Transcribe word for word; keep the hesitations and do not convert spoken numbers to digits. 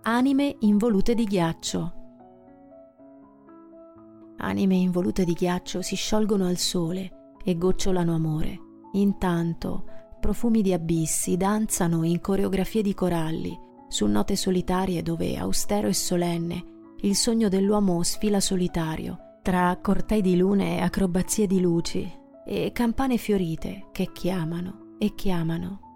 Anime involute di ghiaccio. Anime involute di ghiaccio si sciolgono al sole e gocciolano amore. Intanto profumi di abissi danzano in coreografie di coralli su note solitarie dove, austero e solenne, il sogno dell'uomo sfila solitario tra cortei di lune e acrobazie di luci e campane fiorite che chiamano e chiamano